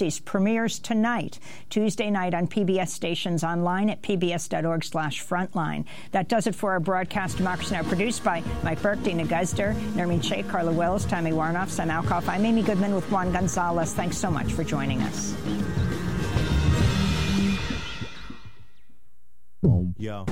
Ulysses premieres tonight, Tuesday night on PBS stations, online at pbs.org/frontline. That does it for our broadcast. Democracy Now! Produced by Mike Burke, Dina Guzder, Nermeen Sheikh, Carla Wells, Tammy Warnoff, Sam Alkoff. I'm Amy Goodman with Juan Gonzalez. Thanks so much for joining us. Yo.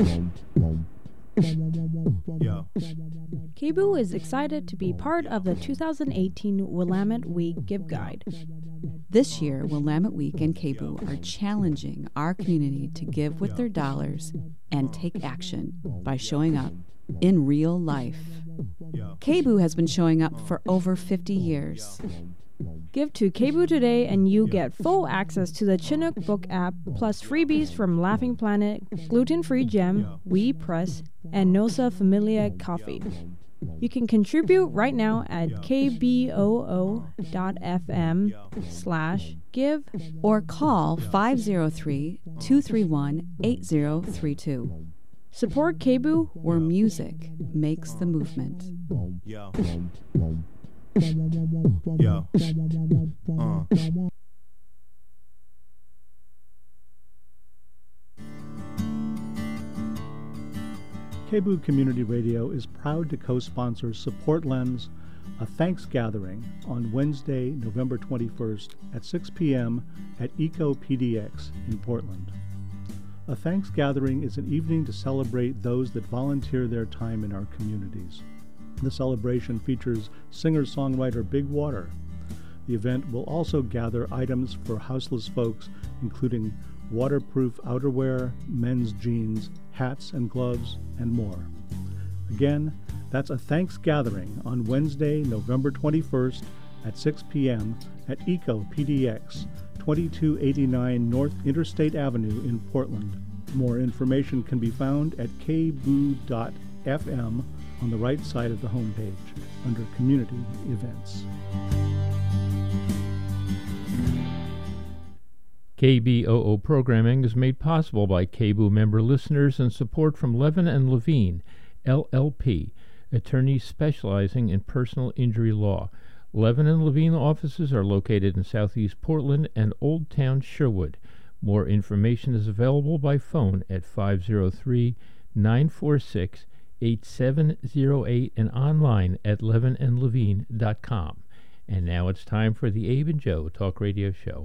KBOO is excited to be part of the 2018 Willamette Week Give Guide. This year, Willamette Week and KBOO are challenging our community to give with their dollars and take action by showing up in real life. KBOO has been showing up for over 50 years. Give to KBOO today and you get full access to the Chinook book app, plus freebies from Laughing Planet, Gluten-Free Gem, We Press, and Nosa Familia Coffee. You can contribute right now at kboo.fm/give or call 503-231-8032. Support KBOO, where music makes the movement. Yo. KBOO Community Radio is proud to co-sponsor Support Lens, a Thanksgathering on Wednesday, November 21st at 6 p.m. at EcoPDX in Portland. A Thanksgathering is an evening to celebrate those that volunteer their time in our communities. The celebration features singer-songwriter Big Water. The event will also gather items for houseless folks, including waterproof outerwear, men's jeans, hats and gloves, and more. Again, that's a Thanksgathering on Wednesday, November 21st at 6 p.m. at EcoPDX, 2289 North Interstate Avenue in Portland. More information can be found at kboo.fm on the right side of the homepage under Community Events. KBOO programming is made possible by KBOO member listeners and support from Levin and Levine, LLP, attorneys specializing in personal injury law. Levin and Levine offices are located in Southeast Portland and Old Town Sherwood. More information is available by phone at 503-946-8708 and online at levinandlevine.com. And now it's time for the Abe and Joe Talk Radio Show.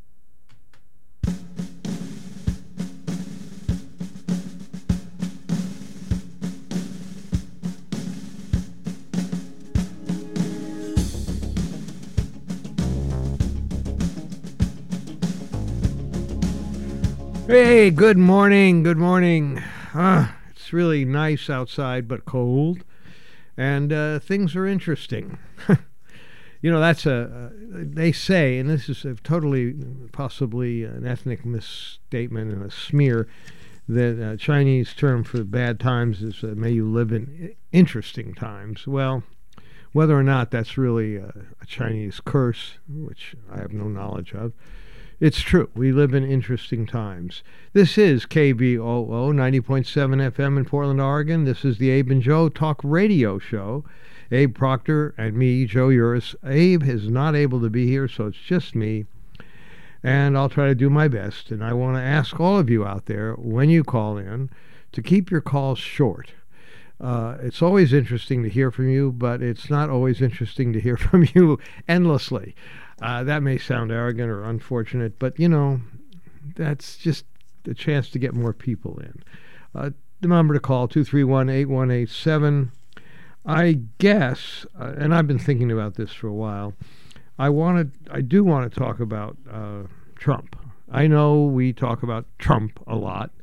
Hey, good morning, good morning. It's really nice outside, but cold, and things are interesting. You know, that's they say, and this is totally possibly an ethnic misstatement and a smear, that a Chinese term for bad times is may you live in interesting times. Well, whether or not that's really a Chinese curse, which I have no knowledge of, it's true. We live in interesting times. This is KBOO 90.7 FM in Portland, Oregon. This is the Abe and Joe Talk Radio Show. Abe Proctor and me, Joe Uris. Abe is not able to be here, so it's just me. And I'll try to do my best. And I want to ask all of you out there, when you call in, to keep your calls short. It's always interesting to hear from you, but it's not always interesting to hear from you endlessly. That may sound arrogant or unfortunate, but, you know, that's just a chance to get more people in. The number to call, 231-8187. I guess, and I've been thinking about this for a while, I do want to talk about Trump. I know we talk about Trump a lot,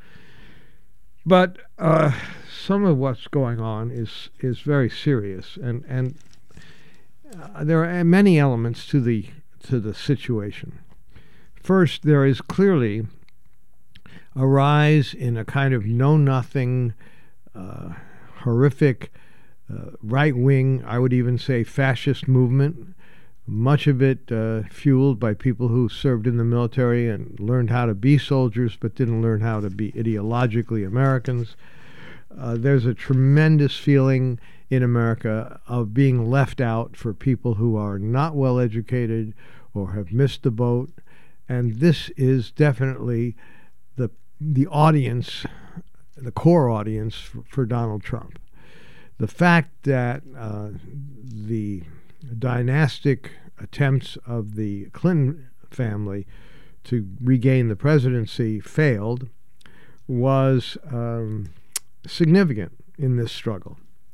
but some of what's going on is very serious, and there are many elements to the situation. First, there is clearly a rise in a kind of know-nothing, horrific, right-wing, I would even say fascist movement, much of it fueled by people who served in the military and learned how to be soldiers but didn't learn how to be ideologically Americans. There's a tremendous feeling in America of being left out for people who are not well educated or have missed the boat, and this is definitely the audience, the core audience for Donald Trump. The fact that the dynastic attempts of the Clinton family to regain the presidency failed was significant in this struggle.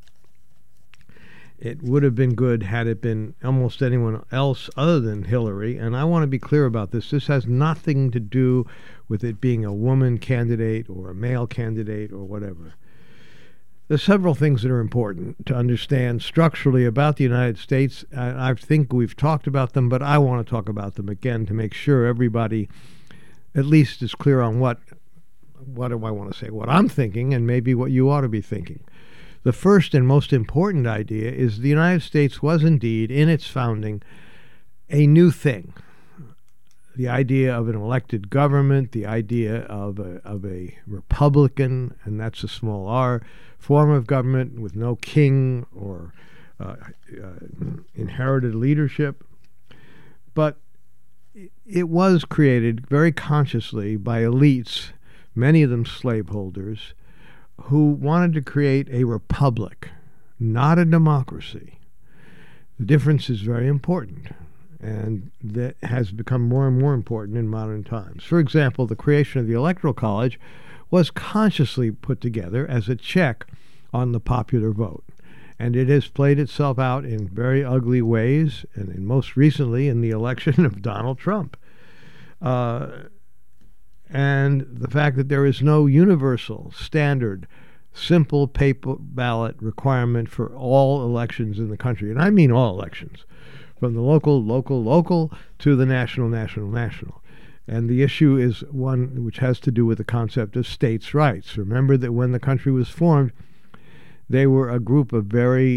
It would have been good had it been almost anyone else other than Hillary, and I want to be clear about this. This has nothing to do with it being a woman candidate or a male candidate or whatever. There's several things that are important to understand structurally about the United States. I think we've talked about them, but I want to talk about them again to make sure everybody at least is clear on what do I want to say, what I'm thinking, and maybe what you ought to be thinking. The first and most important idea is the United States was indeed, in its founding, a new thing. The idea of an elected government, the idea of a Republican, and that's a small r, form of government with no king or inherited leadership. But it was created very consciously by elites, many of them slaveholders, who wanted to create a republic, not a democracy. The difference is very important, and that has become more and more important in modern times. For example, the creation of the Electoral College was consciously put together as a check on the popular vote, and it has played itself out in very ugly ways, and most recently in the election of Donald Trump. And the fact that there is no universal, standard, simple paper ballot requirement for all elections in the country. And I mean all elections, from the local, to the national. And the issue is one which has to do with the concept of states' rights. Remember that when the country was formed, they were a group of very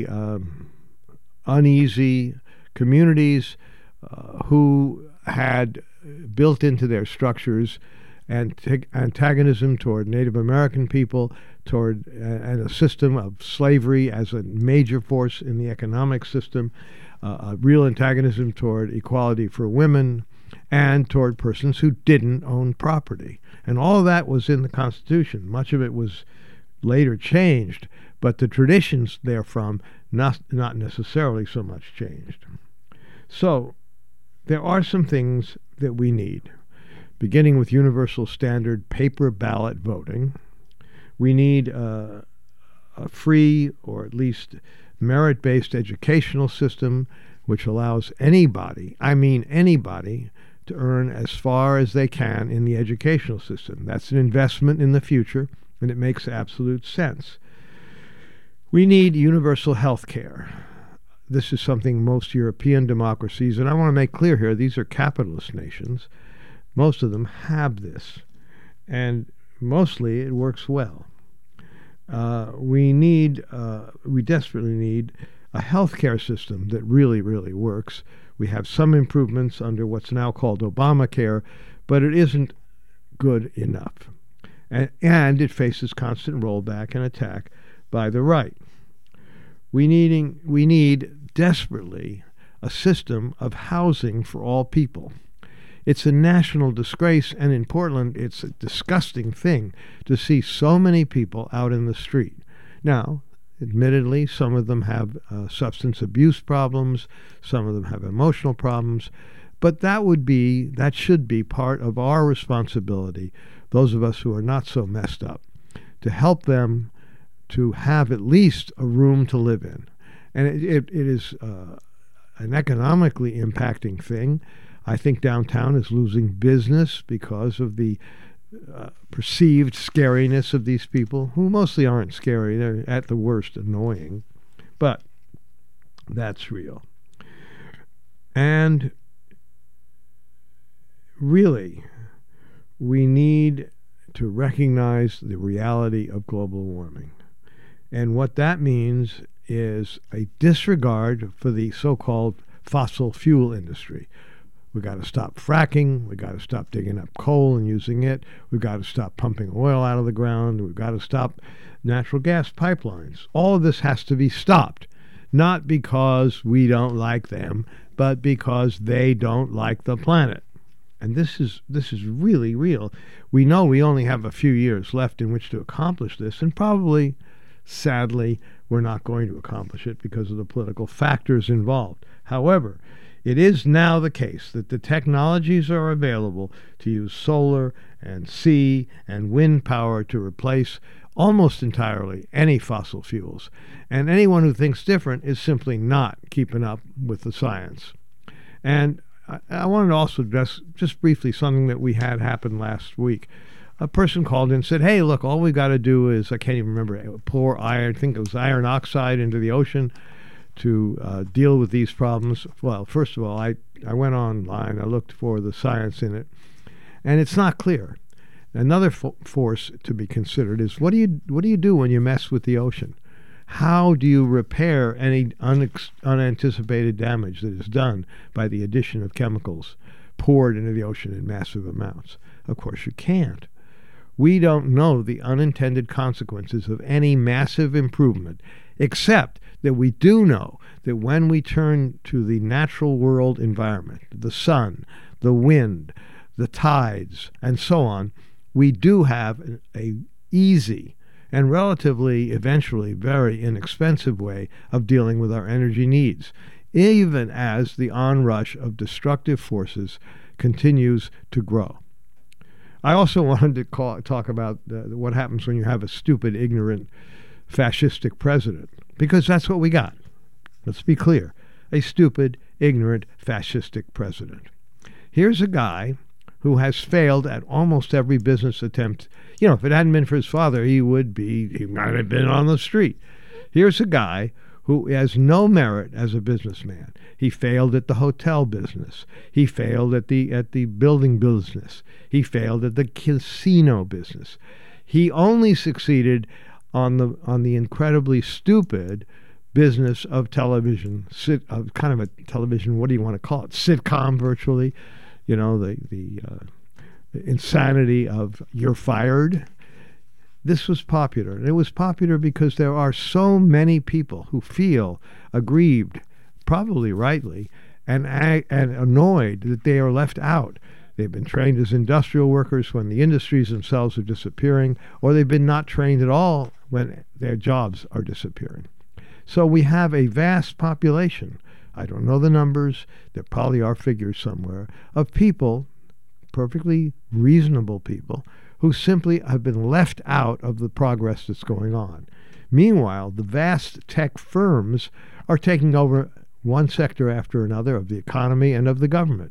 uneasy communities who had built into their structures antagonism toward Native American people, toward and a system of slavery as a major force in the economic system, a real antagonism toward equality for women, and toward persons who didn't own property. And all of that was in the Constitution. Much of it was later changed, but the traditions therefrom not necessarily so much changed. So there are some things that we need. Beginning with universal standard paper ballot voting, we need a free or at least merit-based educational system which allows anybody, I mean anybody, to earn as far as they can in the educational system. That's an investment in the future, and it makes absolute sense. We need universal health care. This is something most European democracies, and I want to make clear here, these are capitalist nations. Most of them have this, and mostly it works well. We desperately need a healthcare system that really, really works. We have some improvements under what's now called Obamacare, but it isn't good enough. And it faces constant rollback and attack by the right. We need desperately a system of housing for all people. It's a national disgrace, and in Portland, it's a disgusting thing to see so many people out in the street. Now, admittedly, some of them have substance abuse problems, some of them have emotional problems, but that should be part of our responsibility, those of us who are not so messed up, to help them to have at least a room to live in. And it is an economically impacting thing. I think downtown is losing business because of the perceived scariness of these people, who mostly aren't scary. They're at the worst annoying. But that's real. And really, we need to recognize the reality of global warming. And what that means is a disregard for the so-called fossil fuel industry. We've got to stop fracking. We've got to stop digging up coal and using it. We've got to stop pumping oil out of the ground. We've got to stop natural gas pipelines. All of this has to be stopped, not because we don't like them, but because they don't like the planet. and this is really real. We know we only have a few years left in which to accomplish this, and probably, sadly, we're not going to accomplish it because of the political factors involved. However, it is now the case that the technologies are available to use solar and sea and wind power to replace almost entirely any fossil fuels. And anyone who thinks different is simply not keeping up with the science. And I wanted to also address just briefly something that we had happen last week. A person called in and said, hey, look, all we got to do is, I can't even remember, pour iron, I think it was iron oxide into the ocean to deal with these problems. Well, first of all, I went online, I looked for the science in it, and it's not clear. Another force to be considered is what do you do when you mess with the ocean? How do you repair any unanticipated damage that is done by the addition of chemicals poured into the ocean in massive amounts? Of course, you can't. We don't know the unintended consequences of any massive improvement, except that we do know that when we turn to the natural world environment, the sun, the wind, the tides, and so on, we do have an easy and relatively, eventually, very inexpensive way of dealing with our energy needs, even as the onrush of destructive forces continues to grow. I also wanted to talk about what happens when you have a stupid, ignorant, fascistic president, because that's what we got. Let's be clear. A stupid, ignorant, fascistic president. Here's a guy who has failed at almost every business attempt. You know, if it hadn't been for his father, he might have been on the street. Here's a guy who has no merit as a businessman. He failed at the hotel business. He failed at the building business. He failed at the casino business. He only succeeded on the incredibly stupid business of television, kind of a television, what do you want to call it, sitcom virtually, you know, the insanity of you're fired. This was popular, and it was popular because there are so many people who feel aggrieved, probably rightly, and annoyed that they are left out. They've been trained as industrial workers when the industries themselves are disappearing, or they've been not trained at all when their jobs are disappearing. So we have a vast population, I don't know the numbers, there probably are figures somewhere, of people, perfectly reasonable people, who simply have been left out of the progress that's going on. Meanwhile, the vast tech firms are taking over one sector after another of the economy and of the government.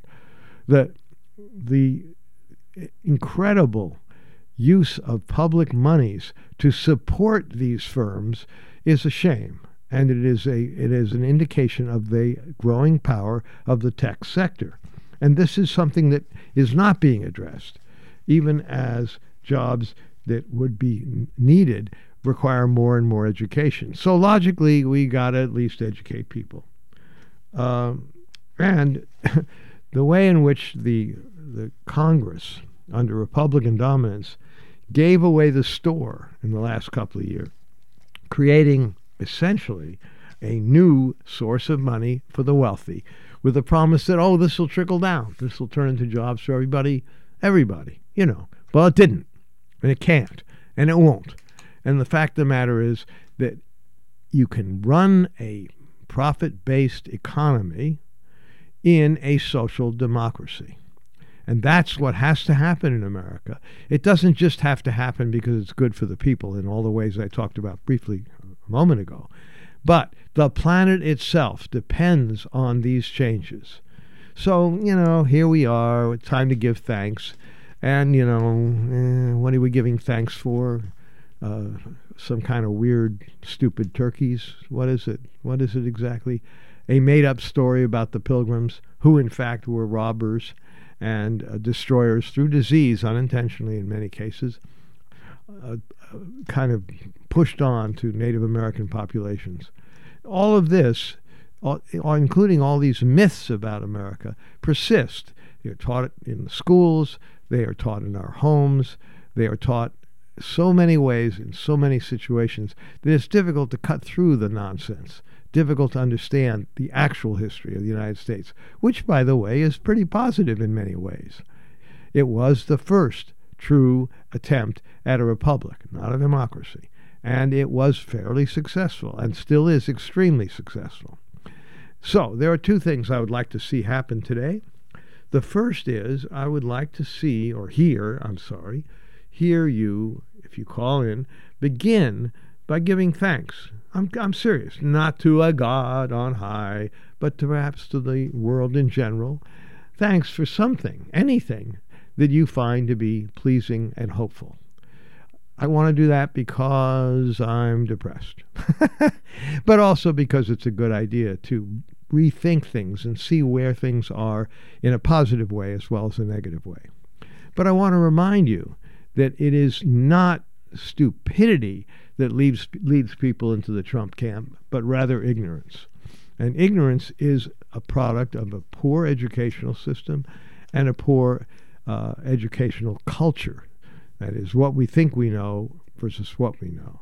The incredible use of public monies to support these firms is a shame, and it is an indication of the growing power of the tech sector. And this is something that is not being addressed, even as jobs that would be needed require more and more education. So logically, we got to at least educate people. And the way in which the Congress, under Republican dominance, gave away the store in the last couple of years, creating essentially a new source of money for the wealthy, with the promise that, oh, this will trickle down. This will turn into jobs for everybody, you know. Well, it didn't, and it can't, and it won't. And the fact of the matter is that you can run a profit-based economy in a social democracy. And that's what has to happen in America. It doesn't just have to happen because it's good for the people in all the ways I talked about briefly a moment ago. But the planet itself depends on these changes. So, you know, here we are. It's time to give thanks. And, you know, what are we giving thanks for? Some kind of weird, stupid turkeys. What is it? What is it exactly? A made-up story about the Pilgrims, who in fact were robbers and destroyers through disease, unintentionally in many cases, kind of pushed on to Native American populations. All of this, including all these myths about America, persist. They're taught in the schools, they are taught in our homes, they are taught so many ways in so many situations that it's difficult to cut through the nonsense, difficult to understand the actual history of the United States, which, by the way, is pretty positive in many ways. It was the first true attempt at a republic, not a democracy. And it was fairly successful and still is extremely successful. So there are two things I would like to see happen today. The first is I would like to see, or hear you, if you call in, begin by giving thanks. I'm serious, not to a God on high, but perhaps to the world in general. Thanks for something, anything that you find to be pleasing and hopeful. I want to do that because I'm depressed, but also because it's a good idea to rethink things and see where things are in a positive way as well as a negative way. But I want to remind you that it is not stupidity that leads people into the Trump camp, but rather ignorance. And ignorance is a product of a poor educational system and a poor educational culture. That is what we think we know versus what we know.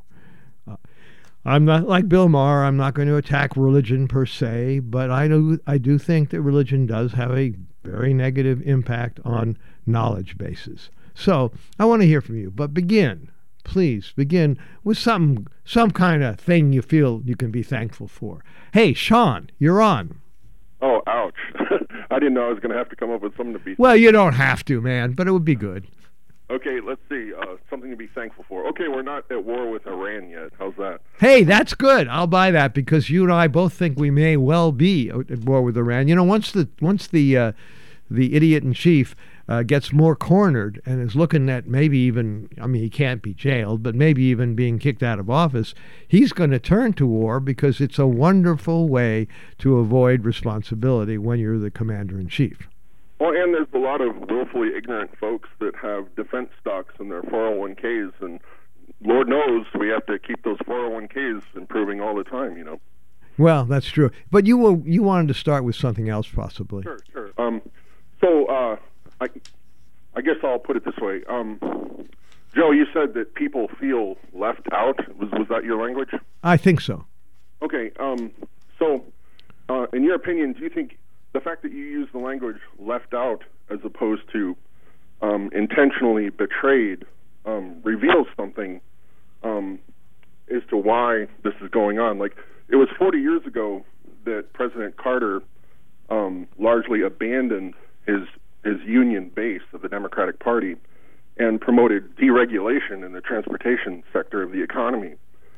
I'm not like Bill Maher. I'm not going to attack religion per se, but I do think that religion does have a very negative impact on knowledge bases. So I want to hear from you, but please begin with some kind of thing you feel you can be thankful for. Hey, Sean, you're on. Oh, ouch. I didn't know I was going to have to come up with something to be... Well, you don't have to, man, but it would be good. Okay, let's see. Something to be thankful for. Okay, we're not at war with Iran yet. How's that? Hey, that's good. I'll buy that because you and I both think we may well be at war with Iran. You know, once the idiot in chief gets more cornered and is looking at maybe even, I mean, he can't be jailed, but maybe even being kicked out of office, he's going to turn to war because it's a wonderful way to avoid responsibility when you're the commander in chief. Well, and there's a lot of willfully ignorant folks that have defense stocks in their 401ks, and Lord knows we have to keep those 401ks improving all the time, you know. Well, that's true. But you wanted to start with something else, possibly. Sure. I guess I'll put it this way. Joe, you said that people feel left out. Was that your language? I think so. Okay. So, in your opinion, do you think the fact that you use the language left out as opposed to intentionally betrayed reveals something as to why this is going on? Like, it was 40 years ago that President Carter largely abandoned his union base of the Democratic Party and promoted deregulation in the transportation sector of the economy.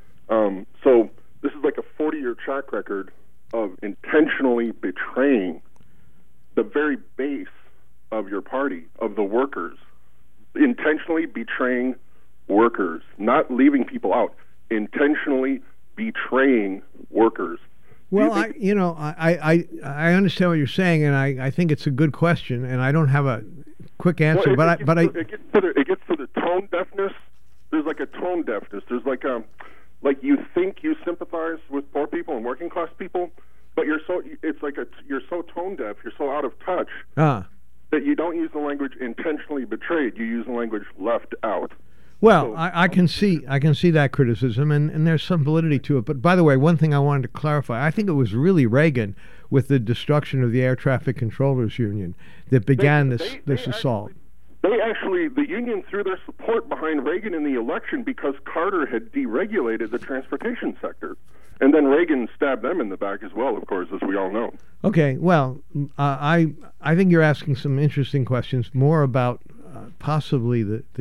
So this is like a 40-year track record of intentionally betraying the very base of your party, of the workers, intentionally betraying workers, not leaving people out, intentionally betraying workers. Well, I understand what you're saying, and I think it's a good question, and I don't have a quick answer. It gets to the tone deafness. There's like a tone deafness. There's like you think you sympathize with poor people and working class people, but you're so tone deaf, you're so out of touch that you don't use the language intentionally betrayed. You use the language left out. Well, I can see that criticism, and there's some validity to it. But by the way, one thing I wanted to clarify, I think it was really Reagan with the destruction of the Air Traffic Controllers Union that began this assault. The union threw their support behind Reagan in the election because Carter had deregulated the transportation sector. And then Reagan stabbed them in the back as well, of course, as we all know. Okay, well, I think you're asking some interesting questions, more about possibly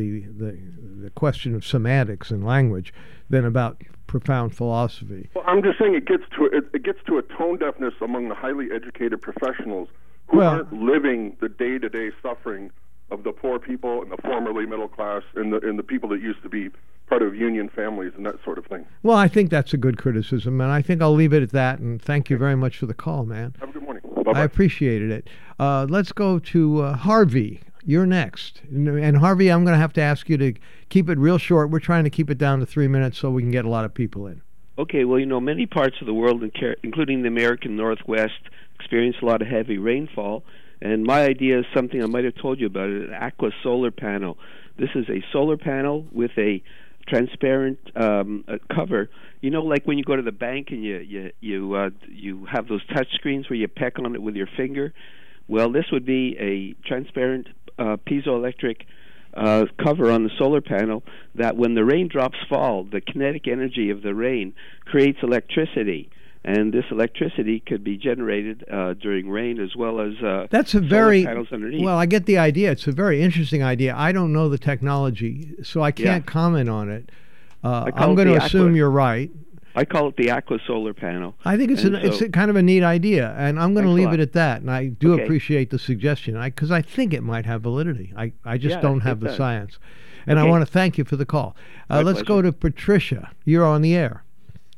the question of semantics and language than about profound philosophy. Well, I'm just saying it gets to a tone deafness among the highly educated professionals who aren't living the day-to-day suffering of the poor people and the formerly middle class and the people that used to be part of union families and that sort of thing. Well, I think that's a good criticism, and I think I'll leave it at that, and thank you very much for the call, man. Have a good morning. Bye-bye. I appreciated it. Let's go to Harvey. You're next. And Harvey, I'm going to have to ask you to keep it real short. We're trying to keep it down to 3 minutes so we can get a lot of people in. Okay, well, many parts of the world, including the American Northwest, experience a lot of heavy rainfall. And my idea is something I might have told you about, an aqua solar panel. This is a solar panel with a transparent cover. Like when you go to the bank and you have those touch screens where you peck on it with your finger. Well, this would be a transparent piezoelectric cover on the solar panel that when the raindrops fall, the kinetic energy of the rain creates electricity. And this electricity could be generated during rain as well as that's a solar very panels underneath. Well, I get the idea. It's a very interesting idea. I don't know the technology, so I can't comment on it. I'm going to assume you're right. I call it the Aqua Solar Panel. I think it's a kind of a neat idea, and I'm going to leave it at that. And I do appreciate the suggestion, because I think it might have validity. I just don't have the science. And I want to thank you for the call. Let's go to Patricia. You're on the air.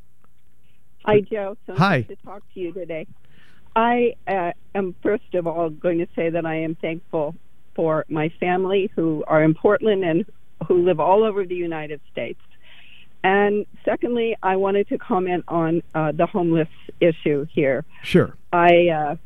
Hi, Joe. So Hi. nice to talk to you today. I am, first of all, going to say that I am thankful for my family who are in Portland and who live all over the United States. And secondly, I wanted to comment on the homeless issue here. Sure. I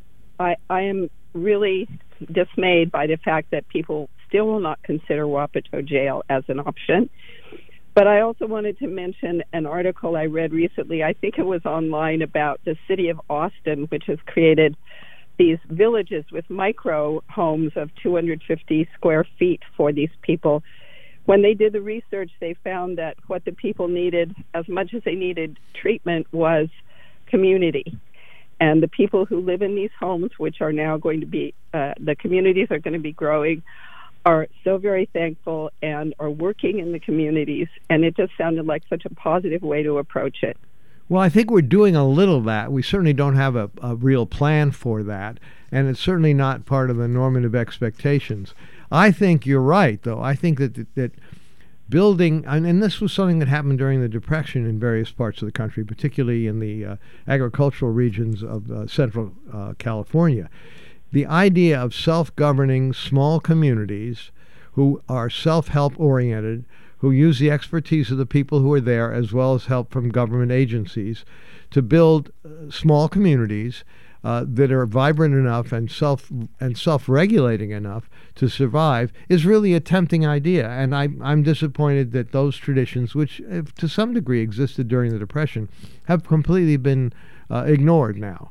am really dismayed by the fact that people still will not consider Wapato Jail as an option. But I also wanted to mention an article I read recently. I think it was online about the city of Austin, which has created these villages with micro homes of 250 square feet for these people. When they did the research, they found that what the people needed, as much as they needed treatment, was community. And the people who live in these homes, which are now going to be, the communities are going to be growing, are so very thankful and are working in the communities. And it just sounded like such a positive way to approach it. Well, I think we're doing a little of that. We certainly don't have a real plan for that. And it's certainly not part of the normative expectations. I think you're right, though. I think that building, and this was something that happened during the Depression in various parts of the country, particularly in the agricultural regions of central California. The idea of self-governing small communities who are self-help oriented, who use the expertise of the people who are there as well as help from government agencies to build small communities that are vibrant enough and self-regulating enough to survive is really a tempting idea. And I'm disappointed that those traditions, which to some degree existed during the Depression, have completely been ignored now.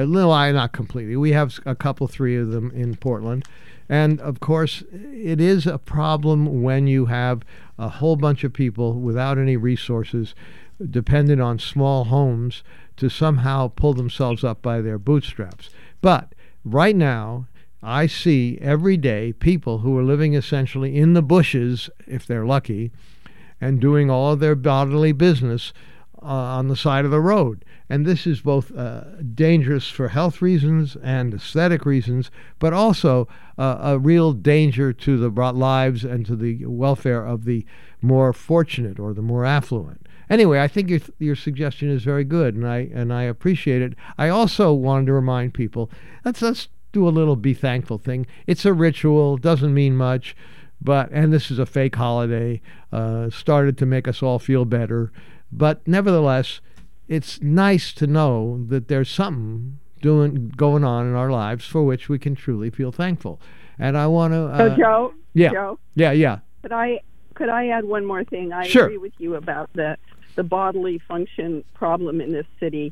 Not completely. We have a couple, three of them in Portland. And, of course, it is a problem when you have a whole bunch of people without any resources dependent on small homes to somehow pull themselves up by their bootstraps. But right now, I see every day people who are living essentially in the bushes, if they're lucky, and doing all of their bodily business on the side of the road. And this is both dangerous for health reasons and aesthetic reasons, but also a real danger to the lives and to the welfare of the more fortunate or the more affluent. Anyway, I think your suggestion is very good, and I appreciate it. I also wanted to remind people, let's do a little be thankful thing. It's a ritual, doesn't mean much, and this is a fake holiday, started to make us all feel better. But nevertheless, it's nice to know that there's something going on in our lives for which we can truly feel thankful. And I want to. So, Joe. Yeah. Joe. Yeah. Could I add one more thing? I Sure. agree with you about the bodily function problem in this city.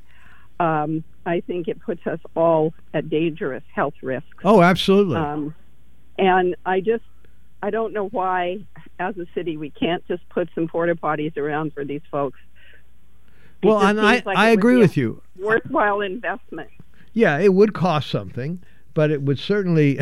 I think it puts us all at dangerous health risks. Oh, absolutely. And I don't know why, as a city, we can't just put some porta potties around for these folks. Well, and I agree with you. Worthwhile investment. Yeah, it would cost something, but it would certainly,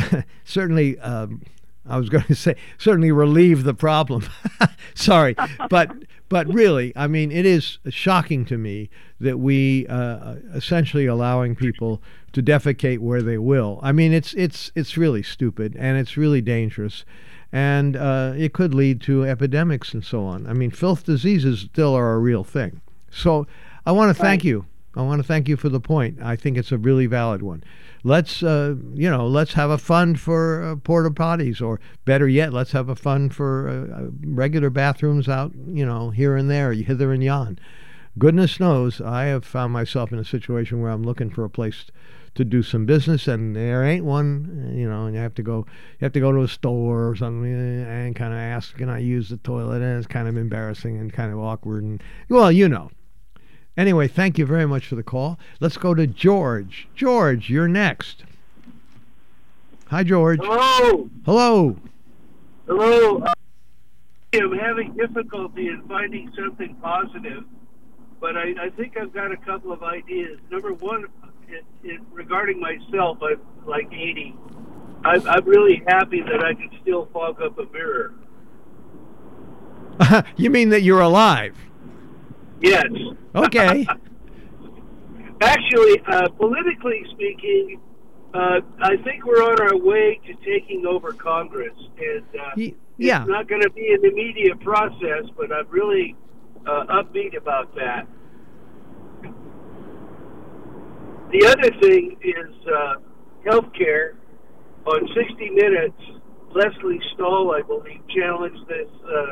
I was going to say, certainly relieve the problem. Sorry, but really, I mean, it is shocking to me that we essentially allowing people to defecate where they will. I mean, it's really stupid and it's really dangerous. And it could lead to epidemics and so on. I mean, filth diseases still are a real thing. So I want to thank you. I want to thank you for the point. I think it's a really valid one. Let's have a fund for porta potties, or better yet, let's have a fund for regular bathrooms out, here and there, hither and yon. Goodness knows, I have found myself in a situation where I'm looking for a place to do some business, and there ain't one, and you have to go to a store or something and kind of ask, can I use the toilet? And it's kind of embarrassing and kind of awkward, and Anyway, thank you very much for the call. Let's go to George. George, you're next. Hi, George. Hello. Hello. Hello. I'm having difficulty in finding something positive, but I think I've got a couple of ideas. Number one, regarding myself, I'm like 80. I'm really happy that I can still fog up a mirror. You mean that you're alive? Yes. Okay. Actually, politically speaking, I think we're on our way to taking over Congress, and yeah. it's not going to be an immediate process, but I'm really upbeat about that. The other thing is healthcare. On 60 Minutes, Leslie Stahl, I believe, challenged this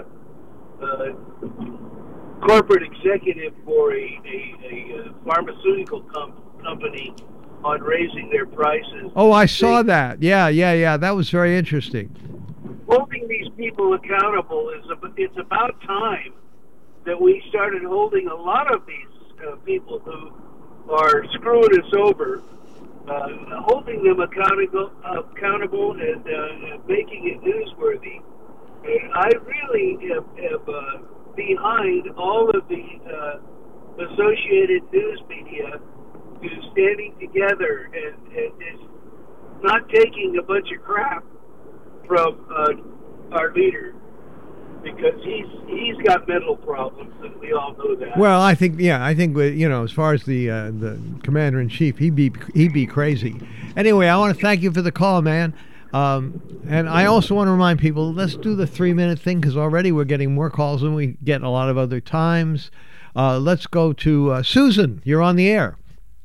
corporate executive for a pharmaceutical company on raising their prices. Oh, I saw that. Yeah. That was very interesting. Holding these people accountable it's about time that we started holding a lot of these people who are screwing us over, holding them accountable and making it newsworthy. And I really am behind all of the associated news media who's standing together and is not taking a bunch of crap from our leader, because he's got mental problems, and we all know that. Well, I think as far as the commander in chief, he'd be crazy. Anyway, I want to thank you for the call, man. And I also want to remind people, let's do the 3-minute thing, because already we're getting more calls than we get a lot of other times. Let's go to Susan. You're on the air.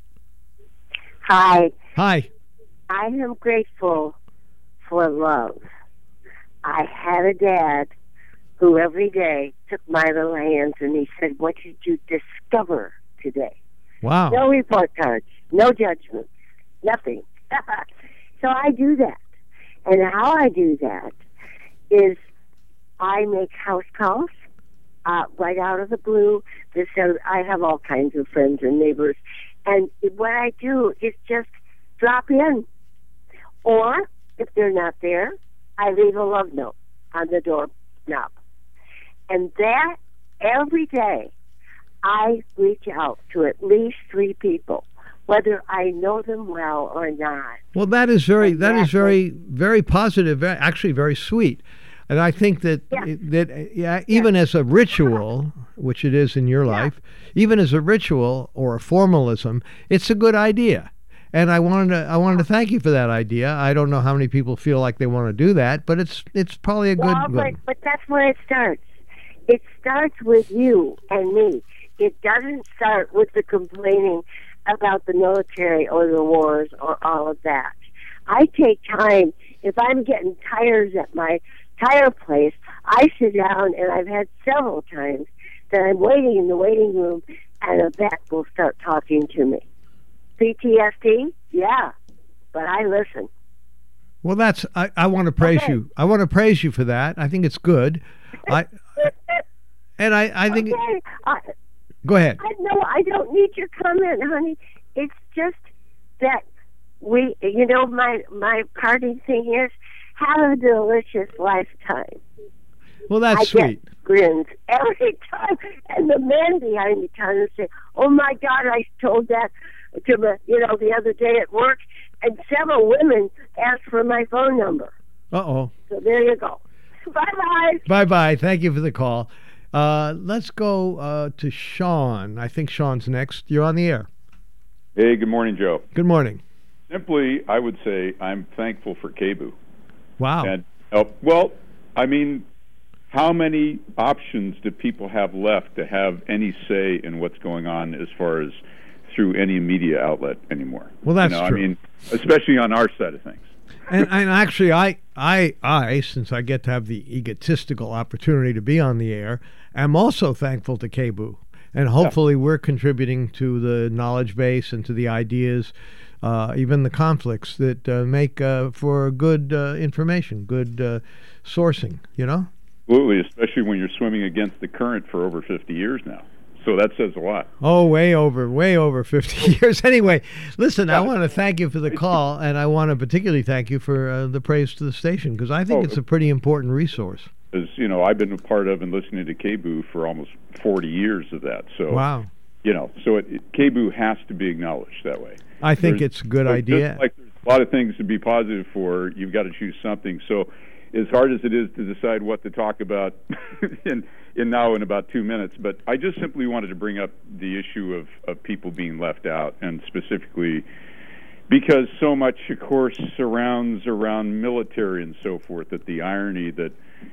Hi. Hi. I am grateful for love. I had a dad who every day took my little hands and he said, "What did you discover today?" Wow. No report cards, no judgments, nothing. So I do that. And how I do that is I make house calls right out of the blue. I have all kinds of friends and neighbors. And what I do is just drop in. Or, if they're not there, I leave a love note on the door knob. And that, every day, I reach out to at least 3 people, whether I know them well or not. Well, that is very very positive, actually very sweet. And I think that even as a ritual, which it is in your life, even as a ritual or a formalism, it's a good idea. And I wanted to thank you for that idea. I don't know how many people feel like they want to do that, but it's probably a good. But that's where it starts. It starts with you and me. It doesn't start with the complaining about the military or the wars or all of that. I take time. If I'm getting tires at my tire place, I sit down, and I've had several times that I'm waiting in the waiting room, and a vet will start talking to me. PTSD? Yeah, but I listen. Well, I want to praise you. I want to praise you for that. I think it's good. I think. Okay. Go ahead. No, I don't need your comment, honey. It's just that my parting thing is, have a delicious lifetime. Well, that's I sweet. Get grins every time, and the man behind me kind of say, "Oh my God, I told that to the other day at work," and several women asked for my phone number. Uh-oh. So there you go. Bye-bye. Bye-bye. Thank you for the call. Let's go to Sean. I think Sean's next. You're on the air. Hey, good morning, Joe. Good morning. Simply, I would say I'm thankful for KBOO. Wow. And, how many options do people have left to have any say in what's going on as far as through any media outlet anymore? Well, that's true. Especially on our side of things. And actually, I, since I get to have the egotistical opportunity to be on the air, am also thankful to KBOO. And hopefully we're contributing to the knowledge base and to the ideas, even the conflicts that make for good information, good sourcing, Absolutely, especially when you're swimming against the current for over 50 years now. So that says a lot. Oh, way over 50 years. Anyway, listen, I want to thank you for the call, and I want to particularly thank you for the praise to the station, because I think it's a pretty important resource. As you know, I've been a part of and listening to KBOO for almost 40 years of that. So, wow. So KBOO has to be acknowledged that way. I think it's a good idea. Just like there's a lot of things to be positive for, you've got to choose something. So, as hard as it is to decide what to talk about in about 2 minutes, but I just simply wanted to bring up the issue of people being left out, and specifically because so much, of course, surrounds around military and so forth, that the irony that,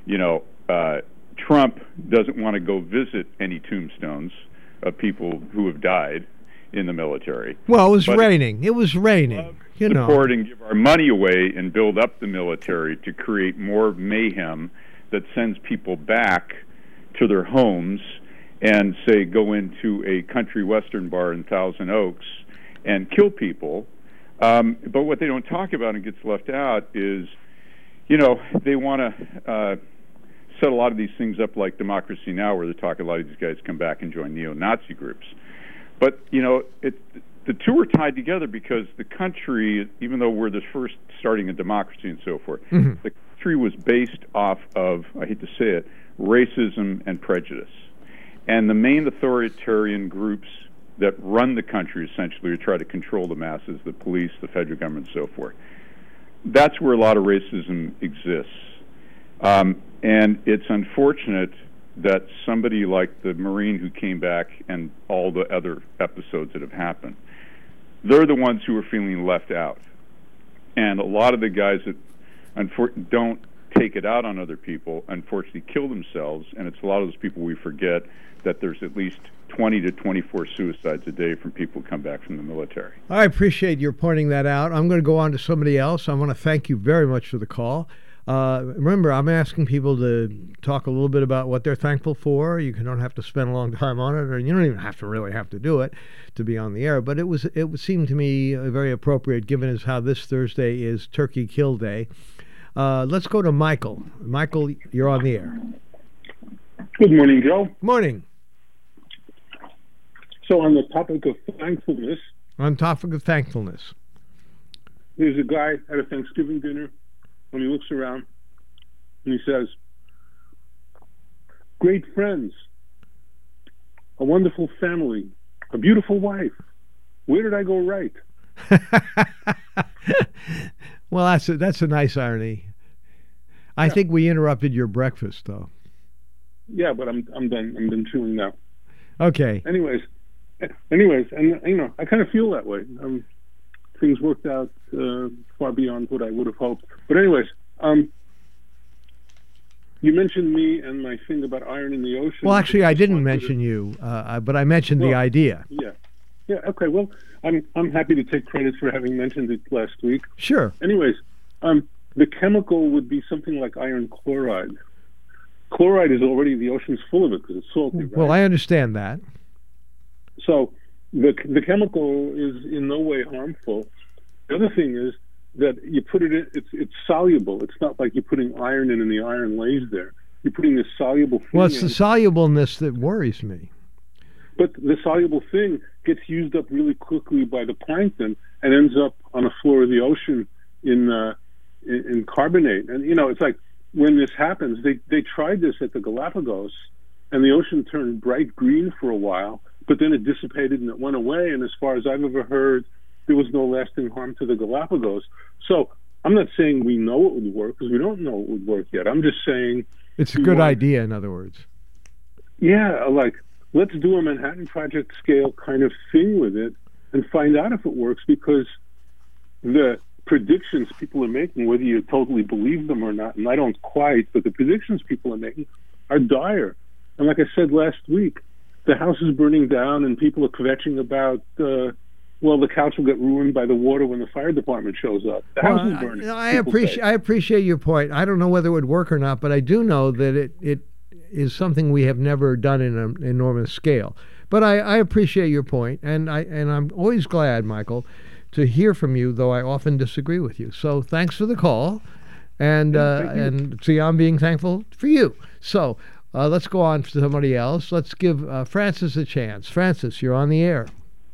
Trump doesn't want to go visit any tombstones of people who have died in the military. Well, it was raining. It was raining. Support and give our money away and build up the military to create more mayhem that sends people back to their homes and, say, go into a country western bar in Thousand Oaks and kill people. But what they don't talk about and gets left out is, they want to set a lot of these things up like Democracy Now!, where they talk a lot of these guys come back and join neo-Nazi groups. But, the two are tied together because the country, even though we're the first starting a democracy and so forth, the country was based off of, I hate to say it, racism and prejudice. And the main authoritarian groups that run the country essentially try to control the masses, the police, the federal government, and so forth. That's where a lot of racism exists. And it's unfortunate that somebody like the Marine who came back and all the other episodes that have happened, they're the ones who are feeling left out. And a lot of the guys that don't take it out on other people, unfortunately kill themselves, and it's a lot of those people we forget that there's at least 20 to 24 suicides a day from people who come back from the military. I appreciate your pointing that out. I'm going to go on to somebody else. I want to thank you very much for the call. Remember, I'm asking people to talk a little bit about what they're thankful for. You don't have to spend a long time on it, or you don't even have to do it to be on the air. But it would seem to me very appropriate, given as how this Thursday is Turkey Kill Day. Let's go to Michael. Michael, you're on the air. Good morning, Joe. Morning. So on the topic of thankfulness. There's a guy at a Thanksgiving dinner, when he looks around, and he says, great friends, a wonderful family, a beautiful wife. Where did I go right? Well, that's a nice irony. I think we interrupted your breakfast, though. Yeah, but I'm done. I'm done chewing now. Okay. Anyways, and I kind of feel that way. Things worked out far beyond what I would have hoped. But anyways, you mentioned me and my thing about iron in the ocean. Well, actually, I didn't mention you, but I mentioned the idea. Yeah. Okay. Well, I'm happy to take credit for having mentioned it last week. Sure. Anyways, the chemical would be something like iron chloride. Chloride is already, the ocean's full of it because it's salty, right? Well, I understand that. So the chemical is in no way harmful. The other thing is that you put it in, it's soluble. It's not like you're putting iron in and the iron lays there. You're putting this soluble thing Well, it's the solubleness that worries me. But the soluble thing gets used up really quickly by the plankton and ends up on the floor of the ocean in carbonate. And, it's like when this happens, they tried this at the Galapagos, and the ocean turned bright green for a while, but then it dissipated and it went away. And as far as I've ever heard, there was no lasting harm to the Galapagos. So I'm not saying we know it would work, because we don't know it would work yet. I'm just saying... It's a good idea, in other words. Yeah, like, let's do a Manhattan Project scale kind of thing with it and find out if it works, because the predictions people are making, whether you totally believe them or not, and I don't quite, but the predictions people are making are dire. And like I said last week, the house is burning down and people are kvetching about... the couch will get ruined by the water when the fire department shows up. The house is burning. I appreciate your point. I don't know whether it would work or not, but I do know that it is something we have never done in an enormous scale. But I appreciate your point, and I'm always glad, Michael, to hear from you, though I often disagree with you. So thanks for the call, and see, I'm being thankful for you. So Let's go on to somebody else. Let's give Francis a chance. Francis, you're on the air.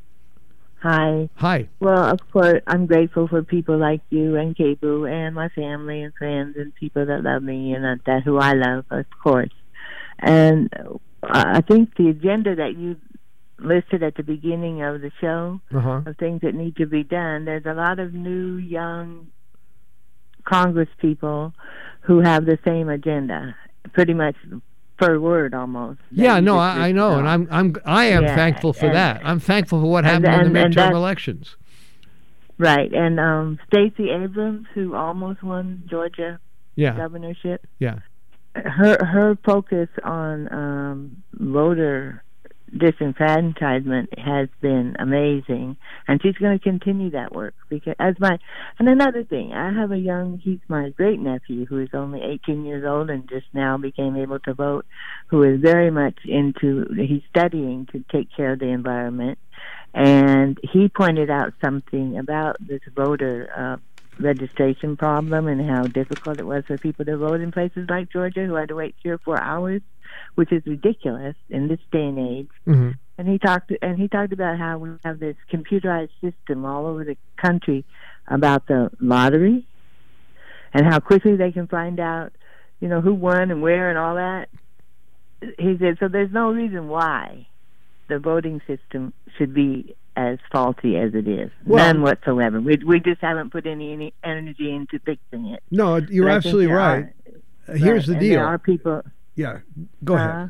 Hi. Hi. Well, of course, I'm grateful for people like you and KBOO and my family and friends and people that love me and that who I love, of course. And I think the agenda that you listed at the beginning of the show of things that need to be done, there's a lot of new, young Congress people who have the same agenda, pretty much per word almost. Yeah, no, I know, and I am thankful for that. I'm thankful for what happened in the midterm elections. Right, and Stacey Abrams, who almost won Georgia governorship. Yeah, her focus on voter disenfranchisement has been amazing, and she's going to continue that work because and another thing, I have he's my great nephew who is only 18 years old and just now became able to vote, who is very much he's studying to take care of the environment, and he pointed out something about this voter registration problem and how difficult it was for people to vote in places like Georgia who had to wait 3 or 4 hours, which is ridiculous in this day and age. Mm-hmm. And he talked about how we have this computerized system all over the country about the lottery and how quickly they can find out, who won and where and all that. He said, so there's no reason why the voting system should be as faulty as it is. None whatsoever. We just haven't put any energy into fixing it. No, you're absolutely right. Here's the deal. There are people... Yeah, go ahead.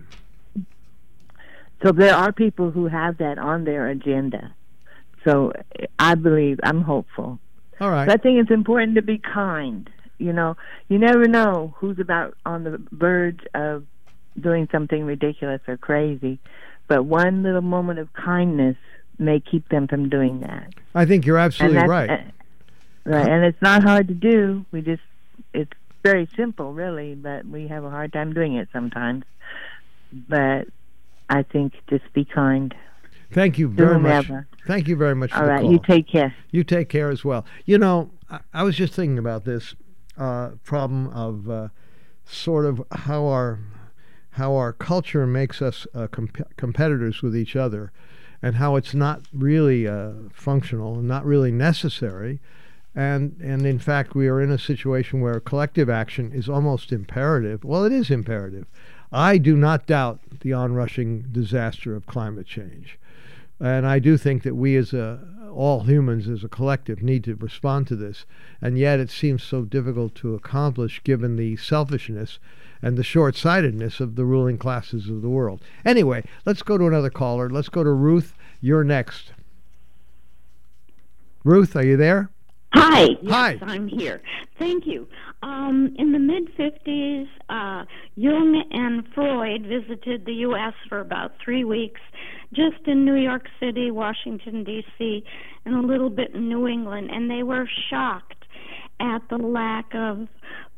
So there are people who have that on their agenda. So I'm hopeful. All right. But I think it's important to be kind. You never know who's about on the verge of doing something ridiculous or crazy. But one little moment of kindness may keep them from doing that. I think you're absolutely right. Right, and it's not hard to do. It's very simple, really, but we have a hard time doing it sometimes. But I think just be kind. Thank you very much. Thank you very much for the call. All right, you take care. You take care as well. I was just thinking about this problem of sort of how our culture makes us competitors with each other, and how it's not really functional and not really necessary. And in fact, we are in a situation where collective action is almost imperative. Well, it is imperative. I do not doubt the onrushing disaster of climate change. And I do think that we all humans as a collective need to respond to this. And yet it seems so difficult to accomplish given the selfishness and the short-sightedness of the ruling classes of the world. Anyway, let's go to another caller. Let's go to Ruth. You're next. Ruth, are you there? Hi. Hi. Yes, I'm here. Thank you. In the mid-50s, Jung and Freud visited the U.S. for about 3 weeks, just in New York City, Washington, D.C., and a little bit in New England, and they were shocked at the lack of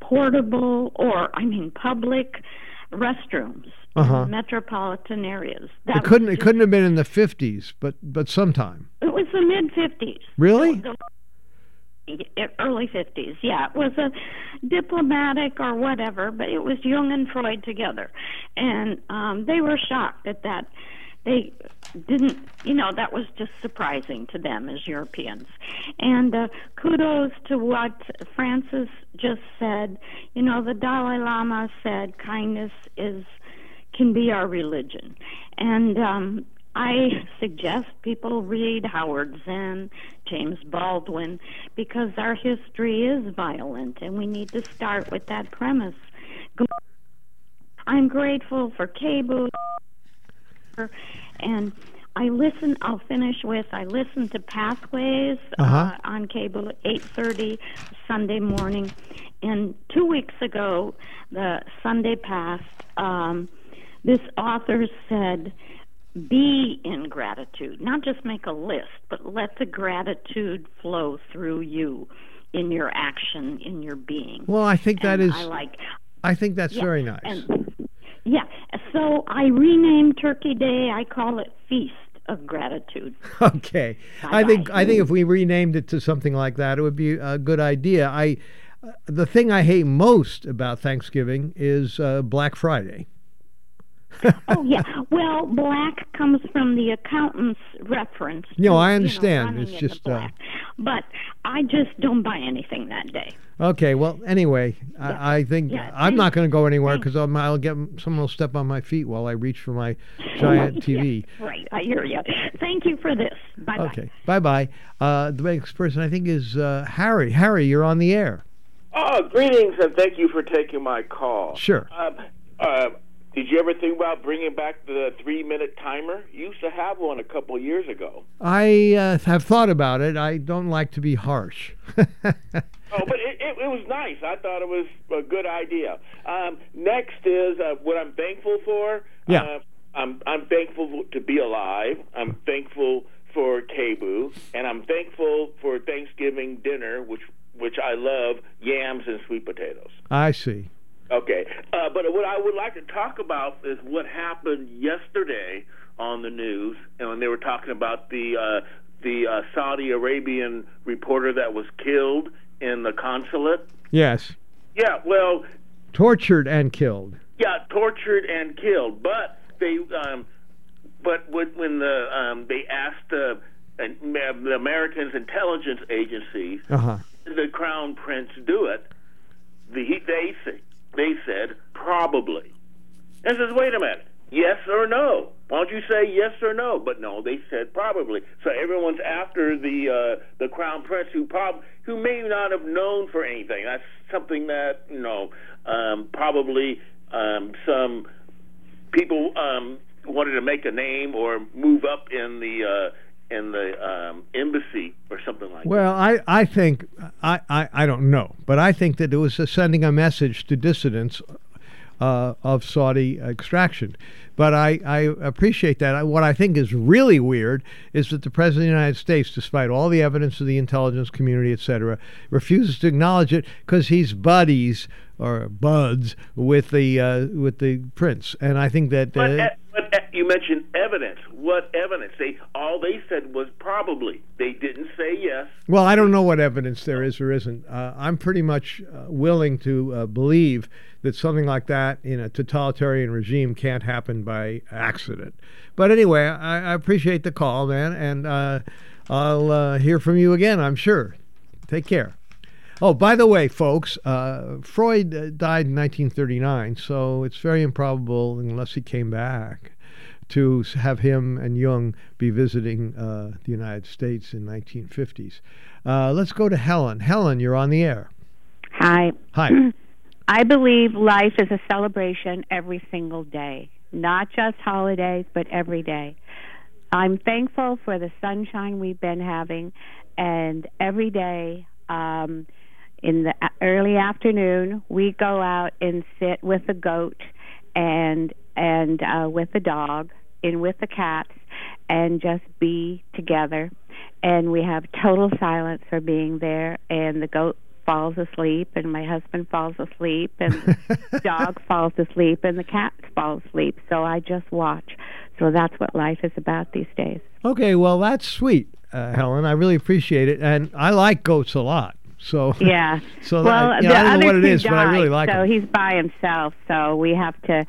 public restrooms in metropolitan areas. It couldn't have been in the 50s, but sometime. It was the mid-50s. Really? Early 50s, yeah. It was a diplomatic or whatever, but it was Jung and Freud together. And they were shocked at that. They didn't, that was just surprising to them as Europeans. And kudos to what Francis just said. The Dalai Lama said kindness can be our religion. And I suggest people read Howard Zinn, James Baldwin, because our history is violent, and we need to start with that premise. I'm grateful for KBOO, and I'll finish with, I listen to Pathways on KBOO at 8:30 Sunday morning, and 2 weeks ago, the Sunday past, this author said, be in gratitude, not just make a list, but let the gratitude flow through you in your action, in your being. Well, I think I think that's very nice. So I renamed Turkey Day. I call it Feast of Gratitude. Okay. I think if we renamed it to something like that, it would be a good idea. The thing I hate most about Thanksgiving is Black Friday. Oh, yeah. Well, black comes from the accountant's reference. No, I to, understand. running It's in the just black. But I just don't buy anything that day. okay. Well, anyway, I think I'm not going to go anywhere because I'll get someone will step on my feet while I reach for my giant TV. Right, I hear you. Thank you for this. Bye-bye. Okay, bye-bye. The next person, I think, is Harry. Harry, you're on the air. Oh, greetings, and thank you for taking my call. Sure. Did you ever think about bringing back the 3-minute timer? You used to have one a couple of years ago. I have thought about it. I don't like to be harsh. Oh, but it was nice. I thought it was a good idea. Next is what I'm thankful for. Yeah. I'm thankful to be alive. I'm thankful for KBOO, and I'm thankful for Thanksgiving dinner, which I love, yams and sweet potatoes. I see. Okay, but what I would like to talk about is what happened yesterday on the news, and when they were talking about the Saudi Arabian reporter that was killed in the consulate. Yes. Yeah, well, Tortured and killed. yeah, tortured and killed. But they, when they asked the Americans' intelligence agencies, did the Crown Prince do it? They said probably. And says, wait a minute, yes or no? Why don't you say yes or no? But no, they said probably. So everyone's after the Crown Prince, who may not have known for anything. That's something that probably some people wanted to make a name or move up in the embassy or something like that. Well, I think, I don't know, but I think that it was sending a message to dissidents of Saudi extraction. But I appreciate that. What I think is really weird is that the President of the United States, despite all the evidence of the intelligence community, etc., refuses to acknowledge it because he's buddies or buds with the prince. And I think that... But you mentioned evidence. What evidence? All they said was probably. They didn't say yes. Well, I don't know what evidence there is or isn't. I'm pretty much willing to believe that something like that in a totalitarian regime can't happen by accident. But anyway, I appreciate the call, man, and I'll hear from you again, I'm sure. Take care. Oh, by the way, folks, Freud died in 1939, so it's very improbable, unless he came back, to have him and Jung be visiting the United States in 1950s. Let's go to Helen. Helen, you're on the air. Hi. Hi. I believe life is a celebration every single day, not just holidays, but every day. I'm thankful for the sunshine we've been having, and every day in the early afternoon we go out and sit with the goat and with the dog and with the cats and just be together, and we have total silence for being there, and the goat falls asleep and my husband falls asleep and the dog falls asleep and the cat falls asleep, so I just watch. So that's what life is about these days. Okay, well, that's sweet, Helen. I really appreciate it, and I like goats a lot. So yeah. So well, I don't know what it is, died, but I really like so him. So he's by himself. So we have to,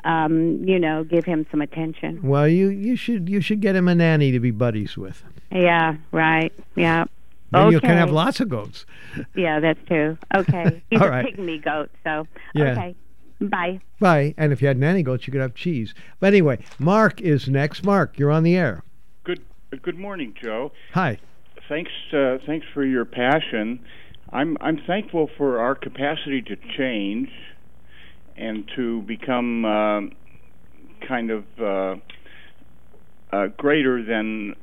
give him some attention. Well, you should get him a nanny to be buddies with. Yeah. Right. Yeah. Then okay. you can have lots of goats. Yeah, that's true. Okay. He's All a right. pygmy goat. So Yeah. okay. Bye. Bye. And if you had nanny goats, you could have cheese. But anyway, Mark is next. Mark, you're on the air. Good morning, Joe. Hi. Thanks for your passion. I'm thankful for our capacity to change and to become kind of greater than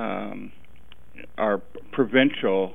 our provincial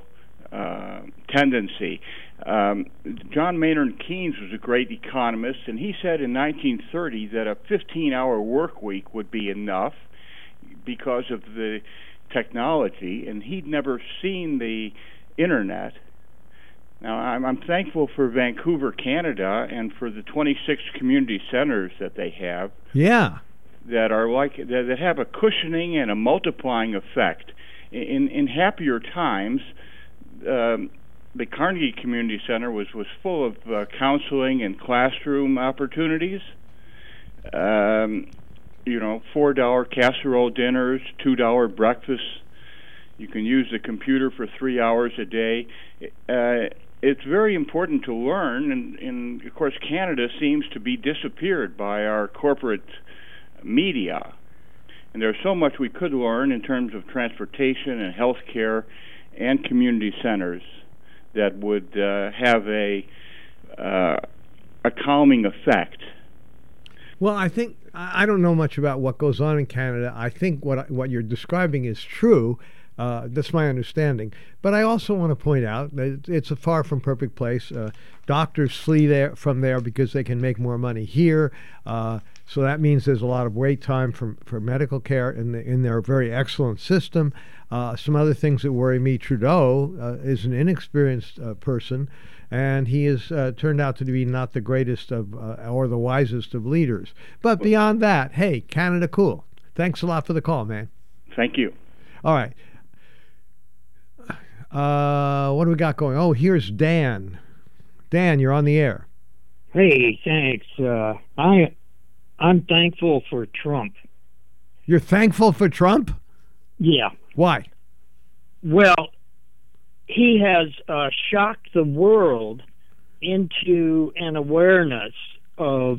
tendency. John Maynard Keynes was a great economist, and he said in 1930 that a 15-hour work week would be enough because of the technology, and he'd never seen the internet. Now, I'm thankful for Vancouver, Canada, and for the 26 community centers that they have. Yeah. That are that have a cushioning and a multiplying effect. In happier times, the Carnegie Community Center was full of counseling and classroom opportunities. $4 casserole dinners, $2 breakfasts. You can use the computer for 3 hours a day. It's very important to learn, and of course Canada seems to be disappeared by our corporate media. And there's so much we could learn in terms of transportation and health care and community centers that would have a calming effect. Well, I think I don't know much about what goes on in Canada. I think what you're describing is true. That's my understanding. But I also want to point out that it's a far from perfect place. Doctors flee from there because they can make more money here. So that means there's a lot of wait time for medical care in their very excellent system. Some other things that worry me: Trudeau is an inexperienced person, and he has turned out to be not the greatest of or the wisest of leaders. But beyond that, hey, Canada cool. Thanks a lot for the call, man. Thank you. All right. What do we got going? Oh, here's Dan. Dan, you're on the air. Hey, thanks. I'm thankful for Trump. You're thankful for Trump? Yeah. Why? Well, he has shocked the world into an awareness of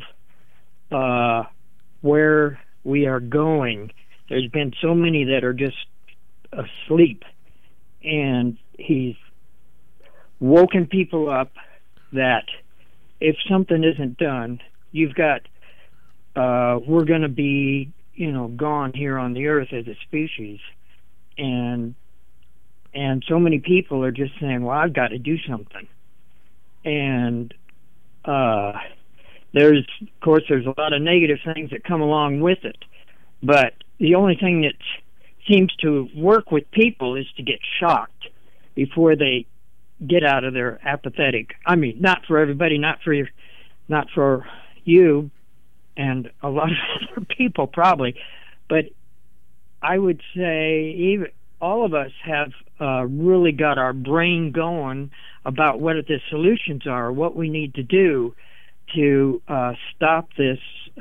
where we are going. There's been so many that are just asleep, and he's woken people up that if something isn't done, you've got we're going to be, gone here on the earth as a species, and so many people are just saying, well, I've got to do something. And there's a lot of negative things that come along with it, but the only thing that seems to work with people is to get shocked before they get out of their apathetic. I mean, not for everybody, not for you and a lot of other people probably, but I would say even all of us have really got our brain going about what the solutions are, what we need to do to stop this,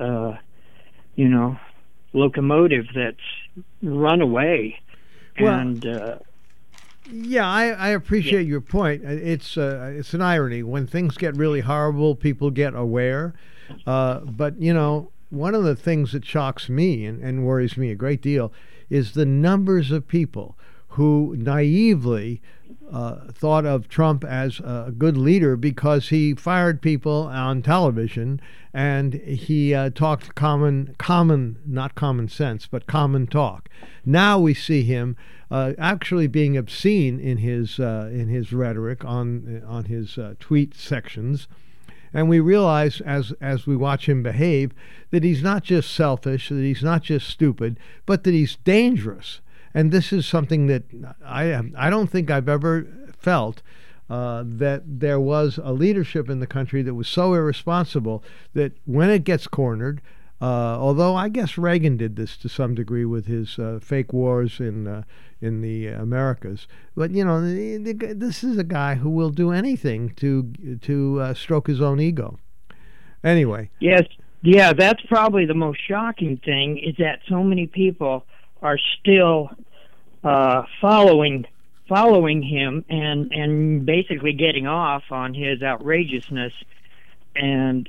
locomotive that's run away. Well, and yeah, I appreciate your point. It's an irony. When things get really horrible, people get aware. But, one of the things that shocks me and worries me a great deal is the numbers of people who naively thought of Trump as a good leader because he fired people on television and he talked common, not common sense, but common talk. Now we see him actually being obscene in his rhetoric on his tweet sections. And we realize as we watch him behave that he's not just selfish, that he's not just stupid, but that he's dangerous. And this is something that I don't think I've ever felt that there was a leadership in the country that was so irresponsible that when it gets cornered, although I guess Reagan did this to some degree with his fake wars in the Americas, but this is a guy who will do anything to stroke his own ego. Anyway. Yes, yeah, that's probably the most shocking thing is that so many people are still following him and basically getting off on his outrageousness. And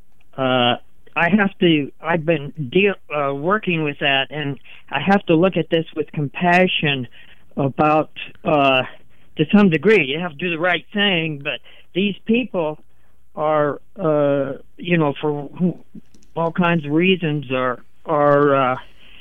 I've been working with that, and I have to look at this with compassion about, to some degree, you have to do the right thing, but these people are, for all kinds of reasons are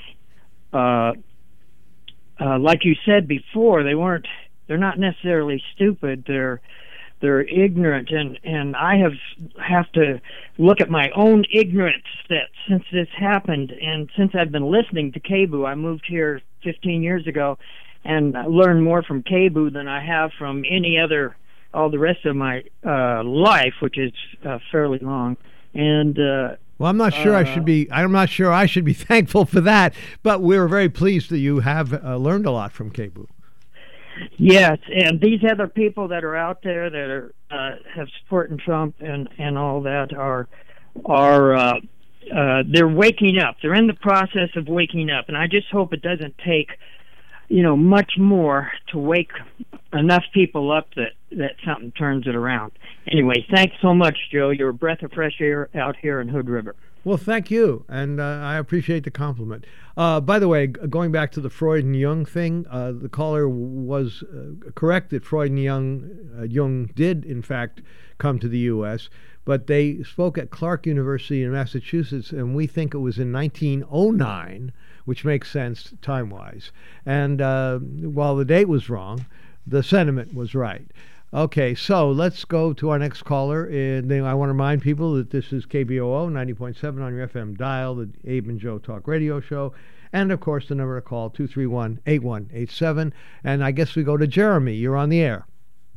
like you said before, they're not necessarily stupid, they're ignorant, and I have to look at my own ignorance that since this happened, and since I've been listening to KBOO, I moved here 15 years ago, and I learned more from KBOO than I have from all the rest of my life, which is fairly long. And well, I'm not sure I'm not sure I should be thankful for that, but we're very pleased that you have learned a lot from KBOO. Yes, and these other people that are out there that are have supporting Trump and all that are they're waking up. They're in the process of waking up, and I just hope it doesn't take, you know, much more to wake enough people up that something turns it around. Anyway, thanks so much, Joe. You're a breath of fresh air out here in Hood River. Well, thank you, and I appreciate the compliment. By the way, going back to the Freud and Jung thing, the caller was correct that Freud and Jung did, in fact, come to the U.S., but they spoke at Clark University in Massachusetts, and we think it was in 1909, which makes sense time-wise. And while the date was wrong, the sentiment was right. Okay, so let's go to our next caller. And I want to remind people that this is KBOO 90.7 on your FM dial, the Abe and Joe Talk Radio Show. And, of course, the number to call, 231-8187. And I guess we go to Jeremy. You're on the air.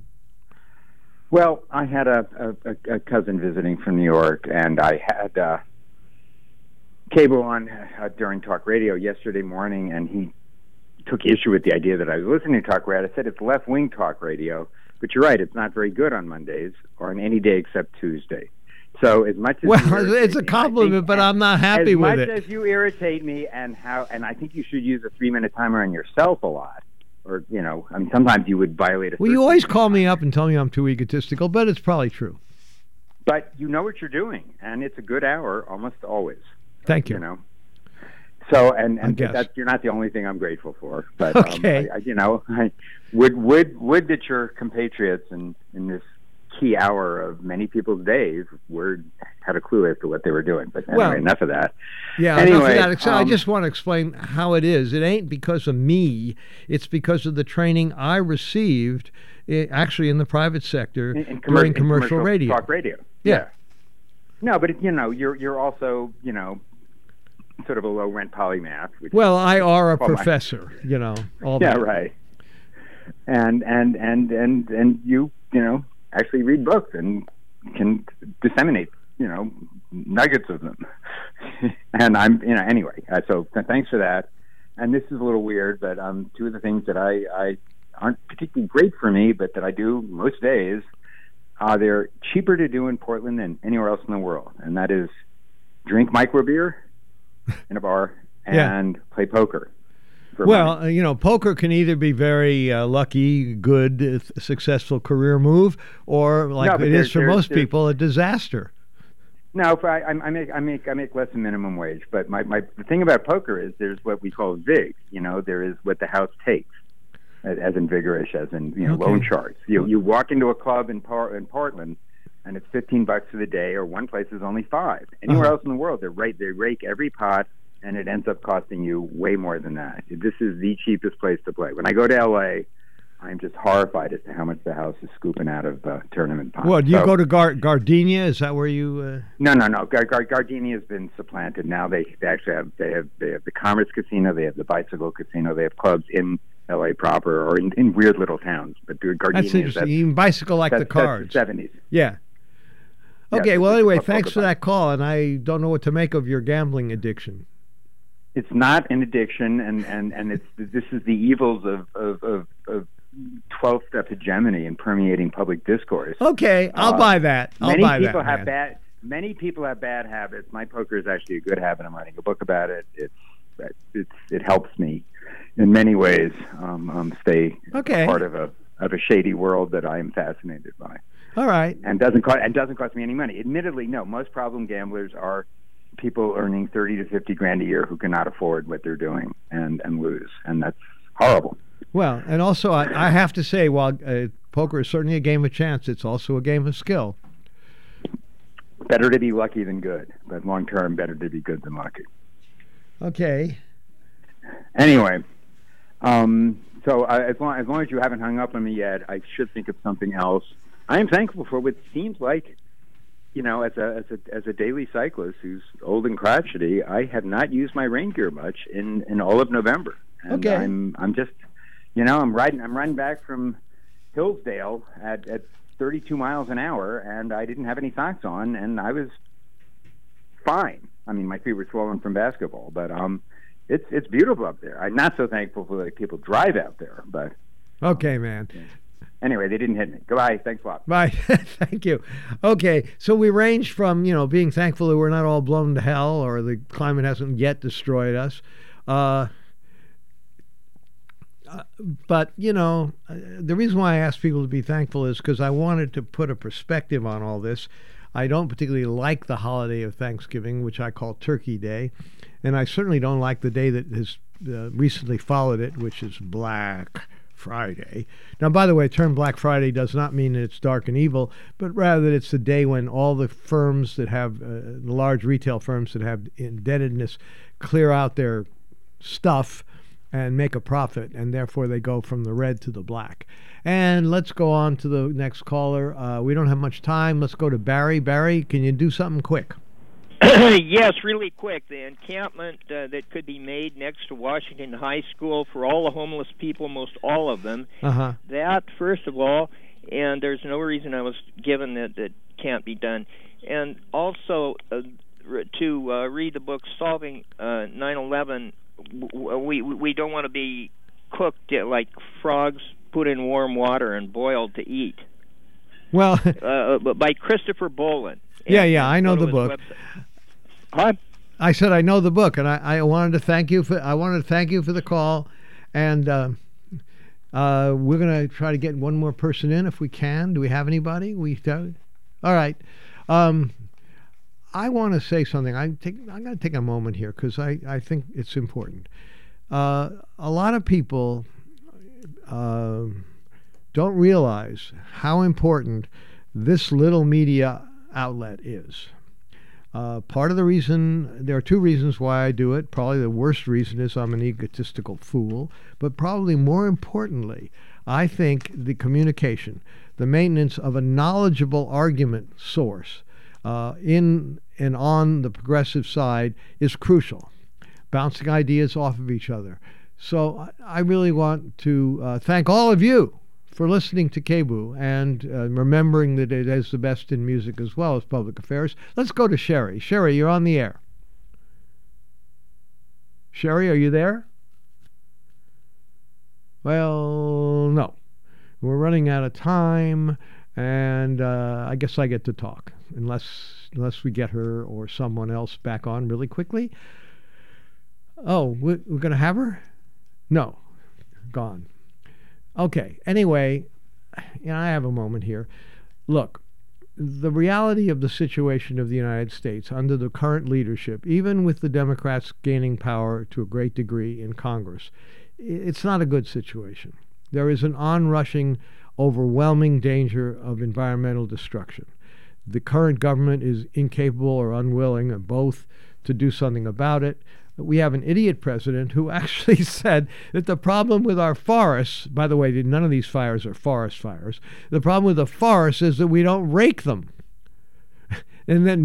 Well, I had a cousin visiting from New York, and I had cable on during talk radio yesterday morning, and he took issue with the idea that I was listening to talk radio. I said it's left-wing talk radio. But you're right, it's not very good on Mondays or on any day except Tuesday. So as much as it's a compliment, but I'm not happy with it. As much as you irritate me, and I think you should use a 3-minute timer on yourself a lot. Or, you know, I mean, sometimes you would violate a... Well, you always call me up and tell me I'm too egotistical, but it's probably true. But you know what you're doing, and it's a good hour almost always. Thank you. You know. So, and you're not the only thing I'm grateful for. But, okay. Would that your compatriots in this key hour of many people's days had a clue as to what they were doing. But anyway, enough of that. Yeah, anyway, enough of that. I just want to explain how it is. It ain't because of me. It's because of the training I received, actually in the private sector during commercial radio. Talk radio. Yeah. No, but you're also sort of a low rent polymath. Well, I are a professor. All yeah, that. Right. And you actually read books and can disseminate nuggets of them. And I'm anyway. So thanks for that. And this is a little weird, but two of the things that I aren't particularly great for me, but that I do most days, they're cheaper to do in Portland than anywhere else in the world, and that is drink microbeer in a bar and play poker. Well, poker can either be very lucky, good, successful career move, or like it is for most people, a disaster. No, I make less than minimum wage. But the thing about poker is there's what we call vig. There is what the house takes, as in vigorish, as in loan charts. You walk into a club in Portland, and it's $15 for the day, or one place is only $5. Anywhere else in the world, they rake every pot, and it ends up costing you way more than that. This is the cheapest place to play. When I go to L.A., I'm just horrified as to how much the house is scooping out of tournament pots. Well, do you go to Gardenia? Is that where you? No. Gardenia has been supplanted. Now they actually have the Commerce Casino, they have the Bicycle Casino, they have clubs in L.A. proper or in weird little towns. But Gardenia, that's interesting. You can bicycle like the cards. That's the 70s. Yeah. Okay. Well, anyway, thanks for that call, and I don't know what to make of your gambling addiction. It's not an addiction, and this is the evils of 12-step hegemony and permeating public discourse. Okay, I'll buy that. Many people have bad habits. My poker is actually a good habit. I'm writing a book about it. It helps me in many ways stay part of a shady world that I am fascinated by. All right, and doesn't cost me any money. Admittedly, no. Most problem gamblers are people earning $30 to $50 grand a year who cannot afford what they're doing and lose, and that's horrible. Well, and also I have to say, while poker is certainly a game of chance, it's also a game of skill. Better to be lucky than good, but long term, better to be good than lucky. Okay. Anyway, so as long as you haven't hung up on me yet, I should think of something else. I am thankful for what seems like, as a daily cyclist who's old and crotchety, I have not used my rain gear much in all of November. And okay. I'm just, I'm riding back from Hillsdale at 32 miles an hour, and I didn't have any socks on, and I was fine. I mean, my feet were swollen from basketball, but it's beautiful up there. I'm not so thankful for that people drive out there, but okay, man. Anyway, they didn't hit me. Goodbye. Thanks a lot. Bye. Thank you. Okay, so we range from, being thankful that we're not all blown to hell or the climate hasn't yet destroyed us. But, the reason why I asked people to be thankful is because I wanted to put a perspective on all this. I don't particularly like the holiday of Thanksgiving, which I call Turkey Day, and I certainly don't like the day that has recently followed it, which is Black Friday. Now, by the way, the term Black Friday does not mean that it's dark and evil, but rather that it's the day when all the firms that have, the large retail firms that have indebtedness, clear out their stuff and make a profit, and therefore they go from the red to the black. And let's go on to the next caller. We don't have much time. Let's go to Barry. Barry, can you do something quick? Yes, really quick. The encampment that could be made next to Washington High School for all the homeless people, most all of them. Uh-huh. That, first of all, and there's no reason I was given that can't be done. And also to read the book Solving 9/11. We don't want to be cooked like frogs put in warm water and boiled to eat. Well, by Christopher Boland. Yeah, I know the book. Huh? I said I know the book, and I wanted to thank you for the call, and we're going to try to get one more person in if we can. Do we have anybody? All right. I want to say something. I'm going to take a moment here because I think it's important. A lot of people don't realize how important this little media outlet is. Part of the reason, there are two reasons why I do it. Probably the worst reason is I'm an egotistical fool. But probably more importantly, I think the communication, the maintenance of a knowledgeable argument source in and on the progressive side is crucial. Bouncing ideas off of each other. So I really want to thank all of you for listening to KBOO and remembering that it is the best in music as well as public affairs. Let's go to Sherry. Sherry, you're on the air. Sherry, are you there? Well, no. We're running out of time, and I guess I get to talk, unless we get her or someone else back on really quickly. Oh, we're going to have her? No. Gone. Okay. Anyway, I have a moment here. Look, the reality of the situation of the United States under the current leadership, even with the Democrats gaining power to a great degree in Congress, it's not a good situation. There is an onrushing, overwhelming danger of environmental destruction. The current government is incapable or unwilling, or both, to do something about it. We have an idiot president who actually said that the problem with our forests, by the way, none of these fires are forest fires, the problem with the forests is that we don't rake them. And then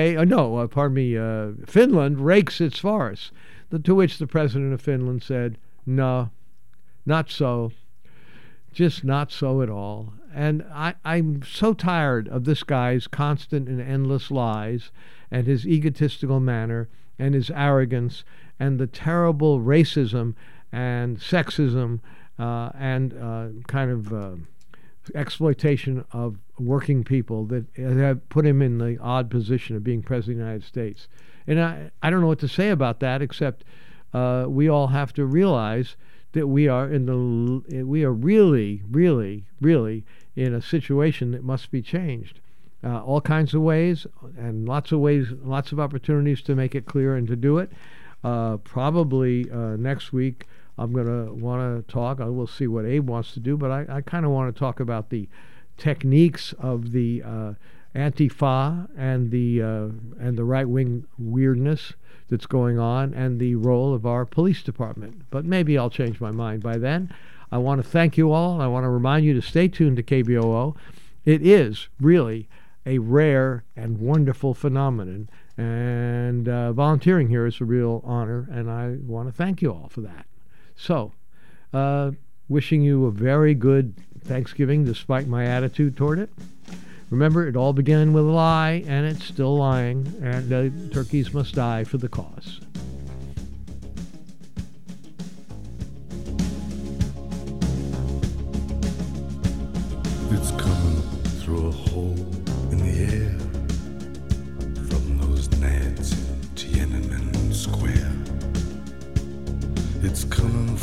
Finland rakes its forests. To which the president of Finland said, no, not so. Just not so at all. And I'm so tired of this guy's constant and endless lies and his egotistical manner and his arrogance and the terrible racism and sexism and kind of exploitation of working people that have put him in the odd position of being president of the United States. And I don't know what to say about that, except we all have to realize that we are really, really, really in a situation that must be changed. All kinds of ways, and lots of opportunities to make it clear and to do it. Probably next week I'm going to want to talk. We'll see what Abe wants to do, but I kind of want to talk about the techniques of the Antifa and the right-wing weirdness that's going on, and the role of our police department. But maybe I'll change my mind by then. I want to thank you all. I want to remind you to stay tuned to KBOO. It is really a rare and wonderful phenomenon, and volunteering here is a real honor, and I want to thank you all for that. So, wishing you a very good Thanksgiving despite my attitude toward it. Remember, it all began with a lie, and it's still lying, and turkeys must die for the cause.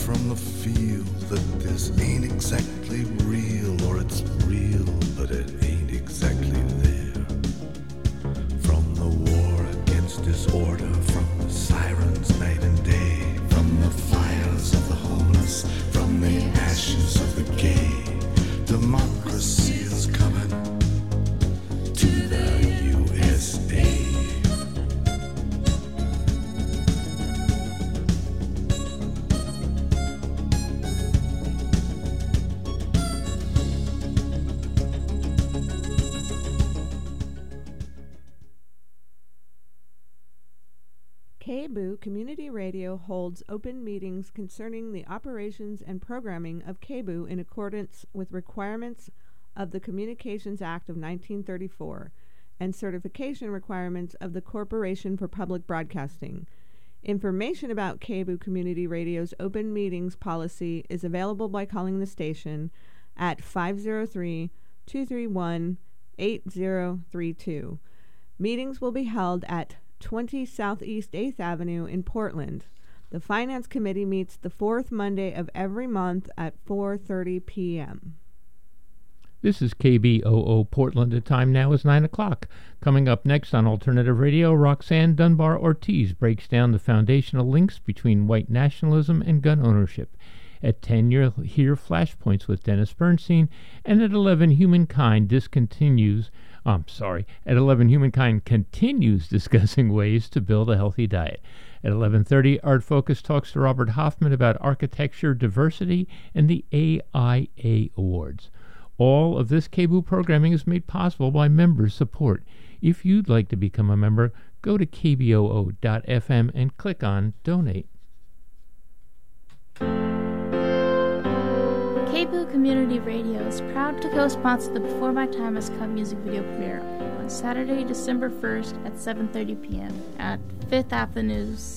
from the feel that this ain't exactly real, or it's real, but it ain't exactly there. From the war against disorder, from the sirens night and day, from the fires of the homeless, from the ashes of the gay, democracy is coming to the USA. KBOO Community Radio holds open meetings concerning the operations and programming of KBOO in accordance with requirements of the Communications Act of 1934 and certification requirements of the Corporation for Public Broadcasting. Information about KBOO Community Radio's open meetings policy is available by calling the station at 503-231-8032. Meetings will be held at 20 Southeast 8th Avenue in Portland. The Finance Committee meets the fourth Monday of every month at 4:30 p.m. This is KBOO Portland. The time now is 9 o'clock. Coming up next on Alternative Radio, Roxanne Dunbar Ortiz breaks down the foundational links between white nationalism and gun ownership. At 10, you'll hear Flashpoints with Dennis Bernstein, and at 11, Humankind continues discussing ways to build a healthy diet. At 11:30, Art Focus talks to Robert Hoffman about architecture, diversity, and the AIA Awards. All of this KBOO programming is made possible by member support. If you'd like to become a member, go to kboo.fm and click on Donate. KBOO Community Radio is proud to co-sponsor the Before My Time Has Come music video premiere on Saturday, December 1st at 7:30 p.m. at 5th Avenue